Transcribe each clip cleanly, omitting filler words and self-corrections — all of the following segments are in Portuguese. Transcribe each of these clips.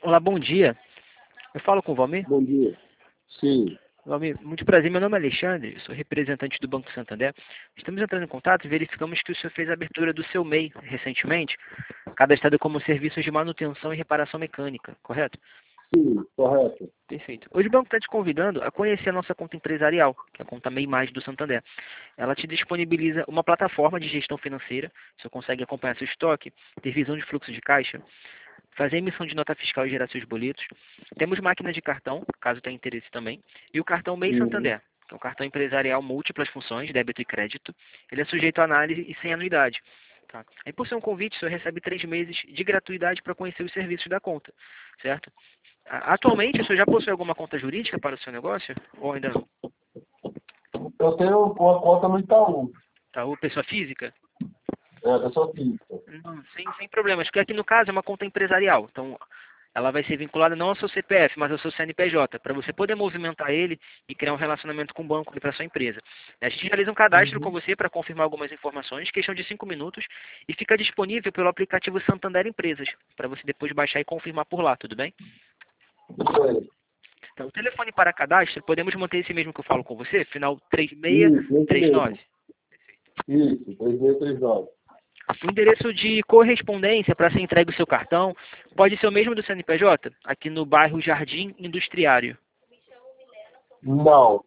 Olá, bom dia. Eu falo com o Valmir. Bom dia. Sim. Valmir, muito prazer. Meu nome é Alexandre, sou representante do Banco Santander. Estamos entrando em contato e verificamos que o senhor fez a abertura do seu MEI recentemente, cadastrado como serviços de manutenção e reparação mecânica, correto? Sim, correto. Perfeito. Hoje o banco está te convidando a conhecer a nossa conta empresarial, que é a conta MEI Mais do Santander. Ela te disponibiliza uma plataforma de gestão financeira, você consegue acompanhar seu estoque, ter visão de fluxo de caixa, fazer emissão de nota fiscal e gerar seus boletos. Temos máquina de cartão, caso tenha interesse também, e o cartão MEI Uhum. Santander, que é um cartão empresarial múltiplas funções, débito e crédito. Ele é sujeito a análise e sem anuidade. Tá? Aí, por ser um convite, o senhor recebe 3 meses de gratuidade para conhecer os serviços da conta, certo? Atualmente, o senhor já possui alguma conta jurídica para o seu negócio? Ou ainda não? Eu tenho uma conta no Itaú, Tá? Ou pessoa física? pessoa física. Não, sem problemas, porque aqui no caso é uma conta empresarial. Então, ela vai ser vinculada não ao seu CPF, mas ao seu CNPJ, para você poder movimentar ele e criar um relacionamento com o banco para sua empresa. A gente realiza um cadastro com Uhum. você para confirmar algumas informações, questão de 5 minutos, e fica disponível pelo aplicativo Santander Empresas, para você depois baixar e confirmar por lá, tudo bem? Isso aí. Então, o telefone para cadastro, podemos manter esse mesmo que eu falo com você, final Isso, esse 3639. mesmo. Isso, 3639. O endereço de correspondência para ser entregue o seu cartão pode ser o mesmo do CNPJ, aqui no bairro Jardim Industriário. Não.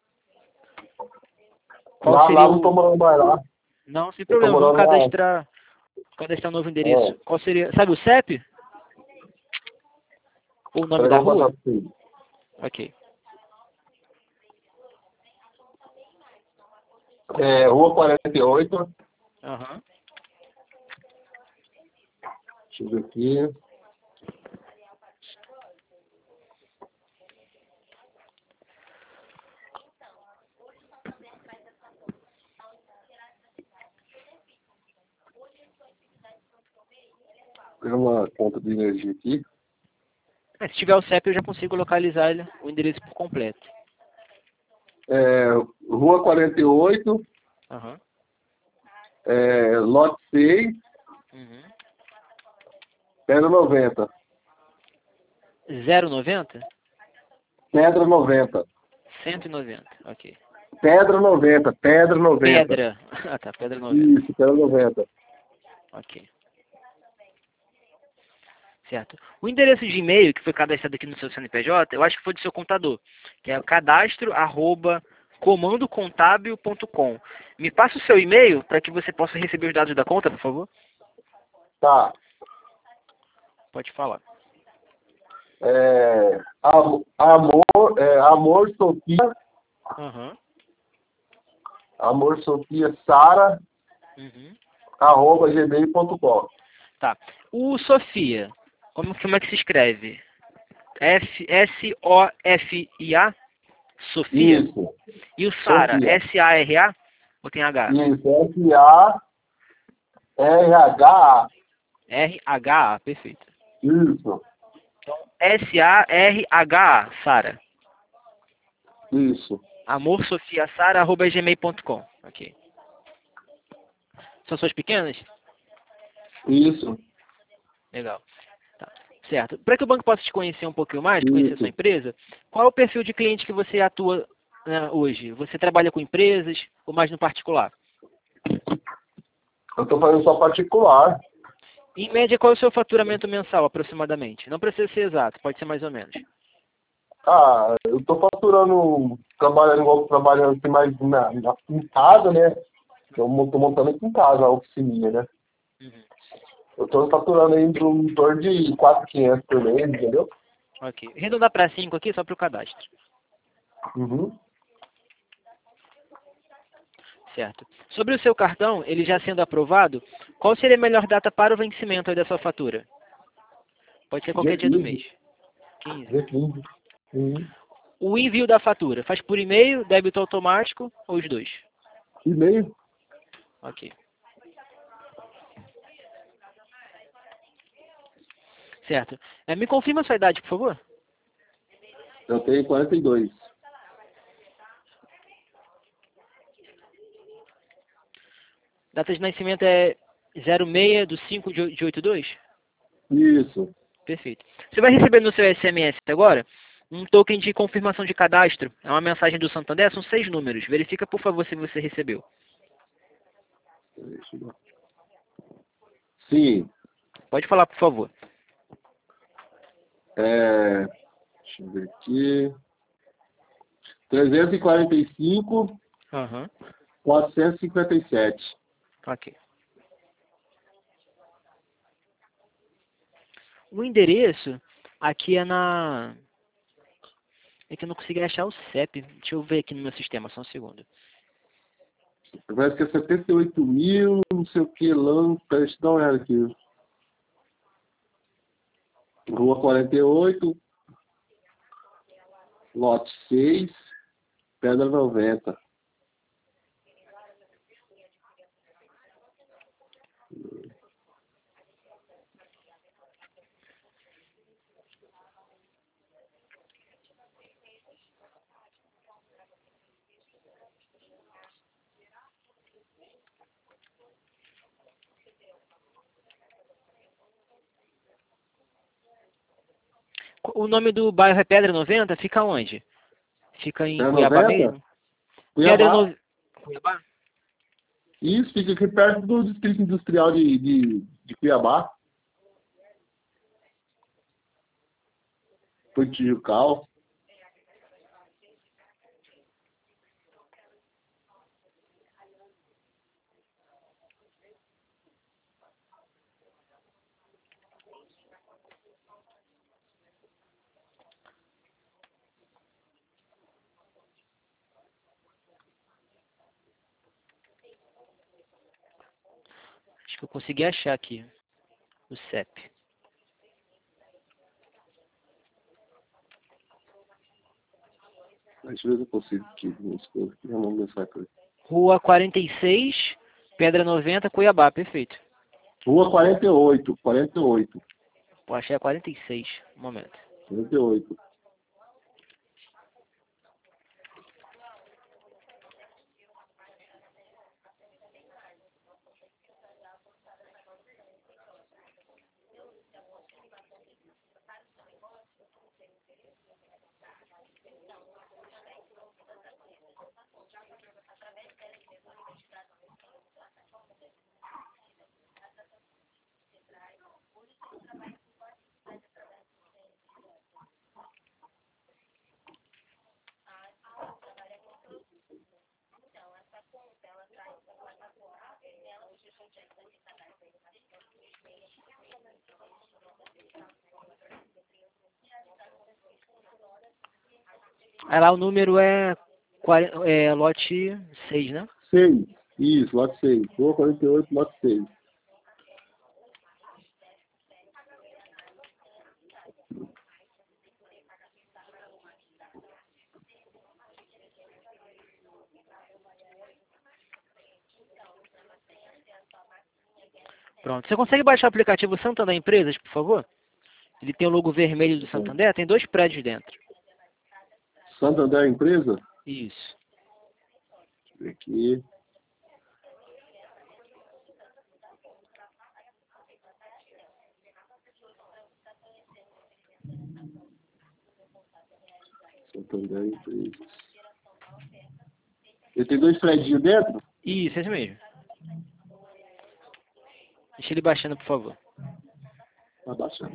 Qual Lá seria não estou o... morando mais lá. Não, sem Eu estou problema, vamos morando lá. cadastrar um novo endereço. É. Qual seria... Sabe o CEP? Ou o nome Peraí, da eu vou rua? botar assim. Ok. Rua 48. Aham. Deixa eu ver aqui. Pegar uma conta de energia aqui. Se tiver o CEP, eu já consigo localizar ele, o endereço por completo. Rua 48, Aham. lote 6, Uhum. pedra 90. 090? Pedra 90. 190. Ok. Pedra 90. Pedra 90. Pedra. Ah, tá. Pedra 90. Isso, pedra 90. Ok. Certo. O endereço de e-mail que foi cadastrado aqui no seu CNPJ, eu acho que foi do seu contador, que é cadastro@comandocontábil.com. Me passa o seu e-mail para que você possa receber os dados da conta, por favor. Tá. Pode falar. Amor Sofia, Aham. Amor Sofia Sara, Uhum. @gmail.com. Tá. O Sofia, como é que se escreve? S-O-F-I-A? Sofia? Isso, E o Sara? Sofia. S-A-R-A? Ou tem H? Isso, SARHA. R-H-A, perfeito. Isso, S-A-R-H-A, Sara. isso, amorsofiasara@gmail.com. Ok. São suas pequenas? isso, Legal. Tá. Certo. Para que o banco possa te conhecer um pouquinho mais, conhecer a sua isso. empresa, qual é o perfil de cliente que você atua, né, hoje? Você trabalha com empresas ou mais no particular? Eu estou fazendo só particular. Em média, qual é o seu faturamento mensal, aproximadamente? Não precisa ser exato, pode ser mais ou menos. Eu estou faturando, trabalhando assim mais em casa, né? Eu estou montando aqui em casa a oficininha, né? Uhum. Eu estou faturando aí em torno de 4.500 por mês, entendeu? Ok. Arredondar para 5 aqui, só para o cadastro. Uhum. Certo. Sobre o seu cartão, ele já sendo aprovado, qual seria a melhor data para o vencimento aí da sua fatura? Pode ser Dia qualquer dia do 15. mês. 15. Dia 15. Uhum. O envio da fatura, faz por e-mail, débito automático ou os dois? E-mail? Ok. Certo. Me confirma a sua idade, por favor. Eu tenho 42. Data de nascimento é 06 de 5 de 82? Isso. perfeito. Você vai receber no seu SMS agora um token de confirmação de cadastro. É uma mensagem do Santander, são 6 números. Verifica, por favor, se você recebeu. Sim. Pode falar, por favor. Deixa eu ver aqui. 345, Aham. 457. Ok. O endereço aqui é na... É que eu não consegui achar o CEP. Deixa eu ver aqui no meu sistema, só um segundo. Parece que é 78 mil, não sei o que lá. Deixa eu dar uma olhada aqui. Rua 48, lote 6, Pedra 90. O nome do bairro é Pedra 90? Fica onde? Fica em Pedra Cuiabá 90? mesmo? Pedra Cuiabá. no... Cuiabá? Isso, fica aqui perto do Distrito Industrial de Cuiabá. Foi Tijucal. Acho que eu consegui achar aqui o CEP. Deixa eu ver se eu consigo aqui. Vamos mensagem pra ele. Rua 46, Pedra 90, Cuiabá. Perfeito. Rua 48, 48. Pô, achei a 46. Um momento. 48. Aí lá o número é, lote 6, né? 6. Isso, lote 6. Rua 48, lote 6. Pronto. Você consegue baixar o aplicativo Santander Empresas, por favor? Ele tem o logo vermelho do Santander, tem 2 prédios dentro. Santander Empresa? Isso. Deixa eu ver aqui. Santander Empresa. Ele tem 2 prédios dentro? Isso, esse mesmo. Deixa ele baixando, por favor. Tá baixando.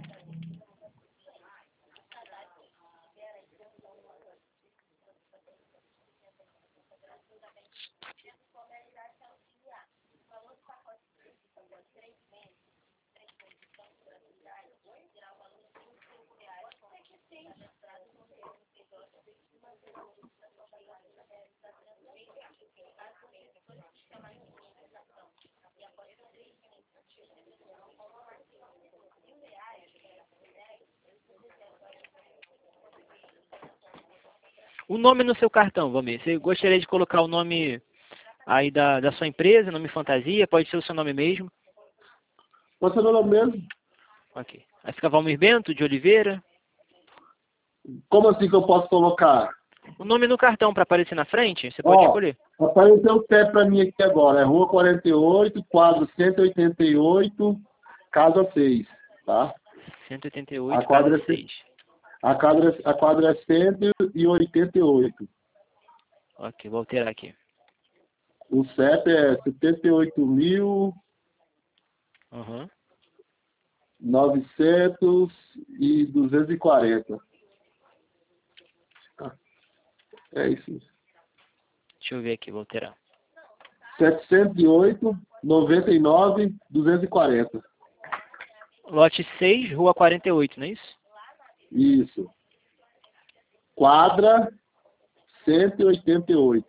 O nome no seu cartão, Valmir. Você gostaria de colocar o nome aí da sua empresa, nome fantasia? Pode ser o seu nome mesmo. Pode ser meu nome mesmo? Ok. Aí fica Valmir Bento de Oliveira. Como assim que eu posso colocar? O nome no cartão para aparecer na frente, você pode escolher. Apareceu o CEP para mim aqui agora. É Rua 48, quadro 188, casa 6, tá? 188 A quadra, casa 6. a quadra é 188. Ok, vou alterar aqui. O CEP é 78.900 Aham. e 240. É isso. Deixa eu ver aqui, vou alterar. 708, 99, 240. Lote 6, rua 48, não é isso? Isso. Quadra 188.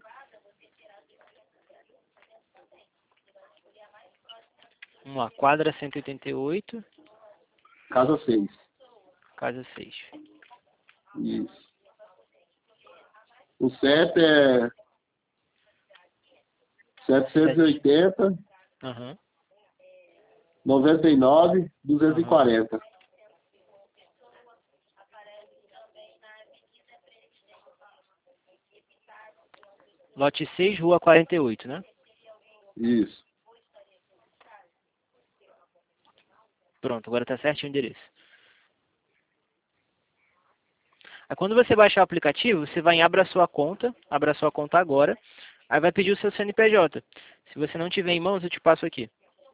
Vamos lá, quadra 188, Casa 6. casa 6. Isso. O CEP é 780, Aham, 99, aham. 240. Lote 6, rua 48, né? Isso. Pronto, agora tá certinho o endereço. Aí quando você baixar o aplicativo, você vai em abra sua conta agora, aí vai pedir o seu CNPJ. Se você não tiver em mãos, eu te passo aqui.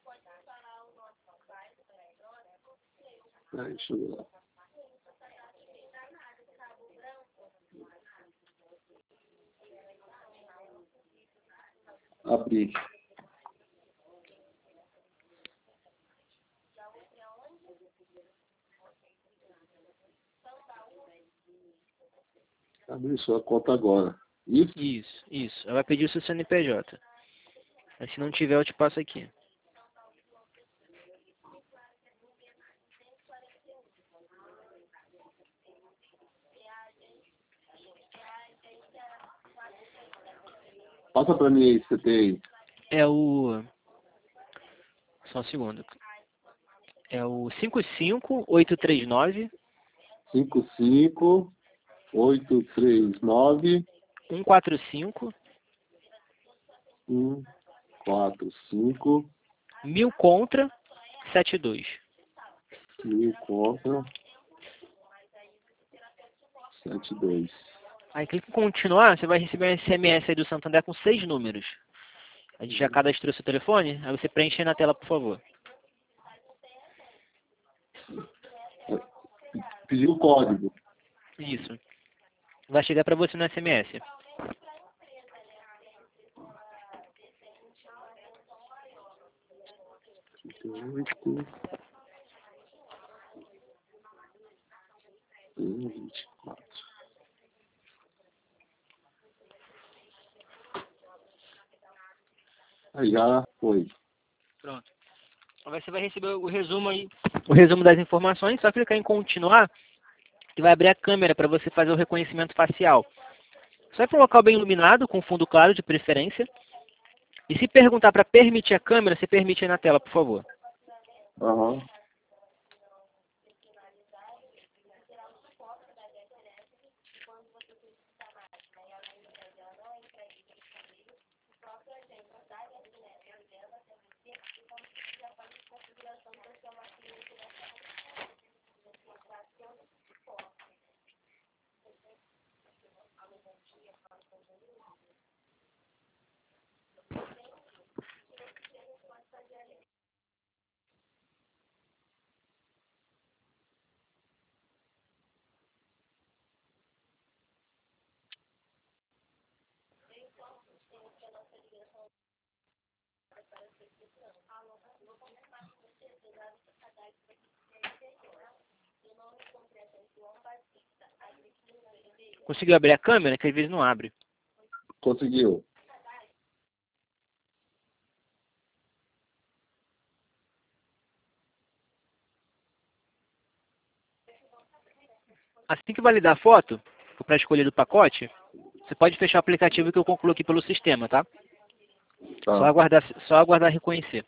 Deixa eu ver lá. Abrir. Abrir sua conta agora. Isso? Isso. Aí vai pedir o seu CNPJ. Aí se não tiver, eu te passo aqui. Passa pra mim aí, você tem. É o... Só um segundo. É o 55839 55839 145 145 1000 contra 72. 1000 contra 72. Aí clica em continuar, você vai receber um SMS aí do Santander com 6 números. A gente já cadastrou seu telefone, aí você preenche aí na tela, por favor. Pediu o código. Isso. Vai chegar para você no SMS. 38, 24. Aí já foi. Pronto. Aí você vai receber o resumo aí, o resumo das informações, só clicar em continuar, que vai abrir a câmera para você fazer o reconhecimento facial. Você vai para um local bem iluminado, com fundo claro de preferência. E se perguntar para permitir a câmera, você permite aí na tela, por favor. Aham. Conseguiu abrir a câmera? Que às vezes não abre. Conseguiu. Assim que validar a foto, para escolher do pacote, você pode fechar o aplicativo que eu concluo aqui pelo sistema, tá? Tá. Só aguardar reconhecer.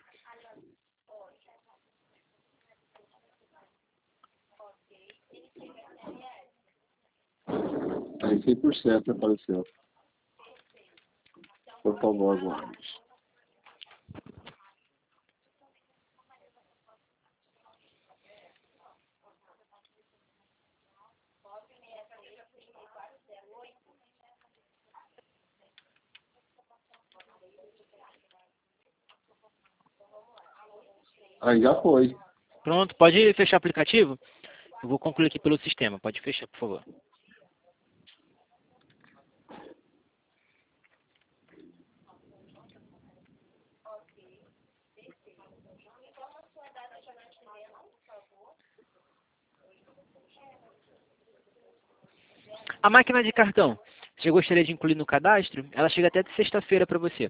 Aí 100% apareceu. Por favor, aguarde. Aí já foi. Pronto, pode fechar o aplicativo? Eu vou concluir aqui pelo sistema. Pode fechar, por favor. A máquina de cartão, você gostaria de incluir no cadastro? Ela chega até de sexta-feira para você.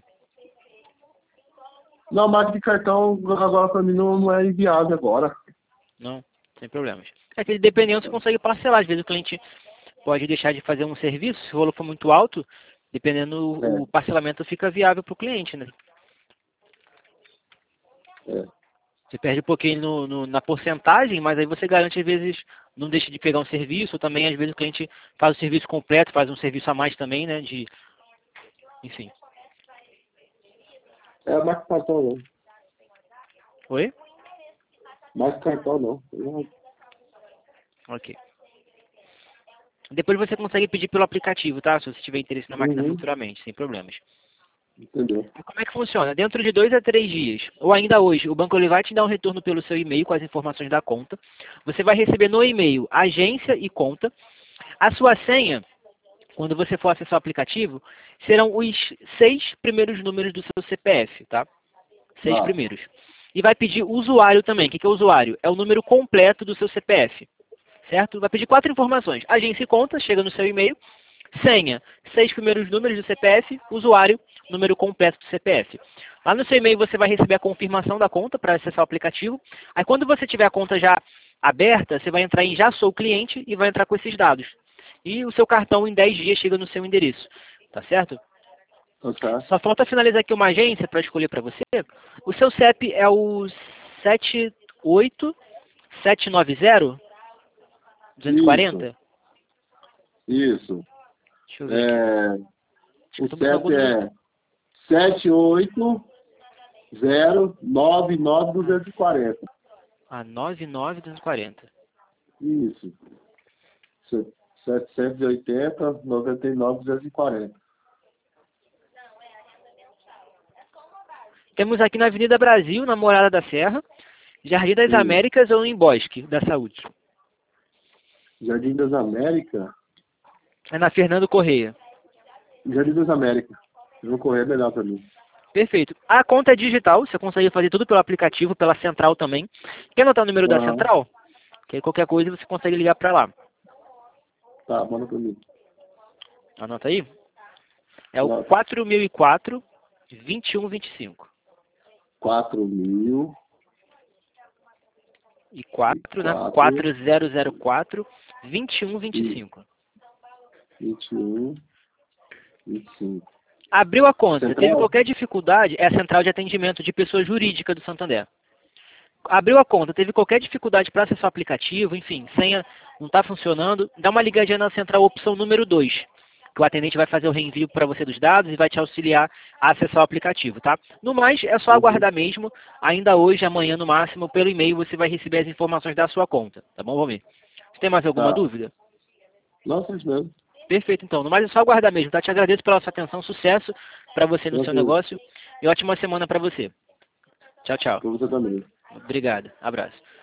Não, a máquina de cartão agora para mim não é inviável agora. Não, sem problemas. É que dependendo, você consegue parcelar. Às vezes o cliente pode deixar de fazer um serviço, se o valor for muito alto, dependendo, o parcelamento fica viável para o cliente, né? Você perde um pouquinho na porcentagem, mas aí você garante, às vezes, não deixa de pegar um serviço, ou também, às vezes, o cliente faz o serviço completo, faz um serviço a mais também, né? Enfim. É, mais cartão não. Oi? Mais cartão não. Ok. Depois você consegue pedir pelo aplicativo, tá? Se você tiver interesse na máquina futuramente, sem problemas. Entendeu? E como é que funciona? Dentro de 2 a 3 dias, ou ainda hoje, o banco ele vai te dar um retorno pelo seu e-mail com as informações da conta. Você vai receber no e-mail agência e conta. A sua senha, quando você for acessar o aplicativo, serão os 6 primeiros números do seu CPF, tá? 6 primeiros. E vai pedir usuário também. O que é o usuário? É o número completo do seu CPF. Certo? Vai pedir 4 informações. Agência e conta, chega no seu e-mail. Senha, 6 primeiros números do CPF. Usuário, número completo do CPF. Lá no seu e-mail você vai receber a confirmação da conta para acessar o aplicativo. Aí quando você tiver a conta já aberta, você vai entrar em Já Sou Cliente e vai entrar com esses dados. E o seu cartão em 10 dias chega no seu endereço. Tá certo? Só falta finalizar aqui uma agência para escolher para você. O seu CEP é o 78790? 240? Isso. Deixa eu ver aqui. O CEP é 780999240. Ah, 99240. Isso. 780999240. Temos aqui na Avenida Brasil, na Morada da Serra, Jardim das Américas ou em Bosque da Saúde. Jardim das Américas? É na Fernando Correia. Jardim das Américas. Fernando Correia é melhor para mim. Perfeito. A conta é digital, você consegue fazer tudo pelo aplicativo, pela central também. Quer anotar o número da central? Que aí qualquer coisa você consegue ligar para lá. Tá, manda para mim. Anota aí. É o 4004 2125. 4000 e 4, né? 4004 2125. 2125. Abriu a conta, Central. teve qualquer dificuldade, é a central de atendimento de pessoa jurídica do Santander. Abriu a conta, teve qualquer dificuldade para acessar o aplicativo, enfim, senha não está funcionando, dá uma ligadinha na central opção número 2, que o atendente vai fazer o reenvio para você dos dados e vai te auxiliar a acessar o aplicativo, tá? No mais, é só aguardar mesmo, ainda hoje, amanhã no máximo, pelo e-mail você vai receber as informações da sua conta, tá bom, Romir? Você tem mais alguma dúvida? Não, faz mesmo. Perfeito, então. No mais é só aguardar mesmo, tá? Te agradeço pela sua atenção, sucesso para você no seu negócio e ótima semana para você. Tchau, tchau. Para você também. Obrigado. Abraço.